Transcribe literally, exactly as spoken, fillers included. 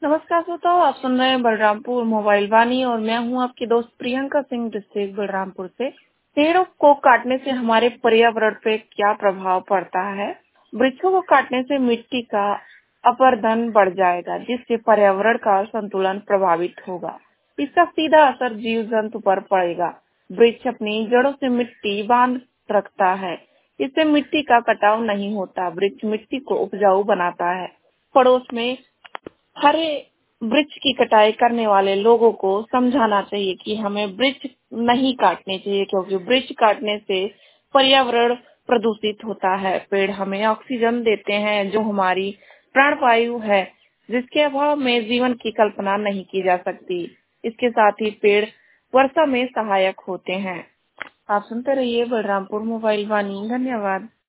नमस्कार श्रोताओ, आप सुन रहे हैं बलरामपुर मोबाइल वाणी और मैं हूं आपकी दोस्त प्रियंका सिंह डिस्ट्रिक्ट बलरामपुर से। पेड़ों को काटने से हमारे पर्यावरण पे क्या प्रभाव पड़ता है? वृक्षों को काटने से मिट्टी का अपरदन बढ़ जाएगा, जिससे पर्यावरण का संतुलन प्रभावित होगा। इसका सीधा असर जीव जंतु पर पड़ेगा। वृक्ष अपनी जड़ों से मिट्टी बांध रखता है, इससे मिट्टी का कटाव नहीं होता। वृक्ष मिट्टी को उपजाऊ बनाता है। पड़ोस में हरे वृक्ष की कटाई करने वाले लोगों को समझाना चाहिए कि हमें वृक्ष नहीं काटने चाहिए, क्योंकि वृक्ष काटने से पर्यावरण प्रदूषित होता है। पेड़ हमें ऑक्सीजन देते हैं, जो हमारी प्राणवायु है, जिसके अभाव में जीवन की कल्पना नहीं की जा सकती। इसके साथ ही पेड़ वर्षा में सहायक होते हैं। आप सुनते रहिए बलरामपुर मोबाइल वाणी। धन्यवाद।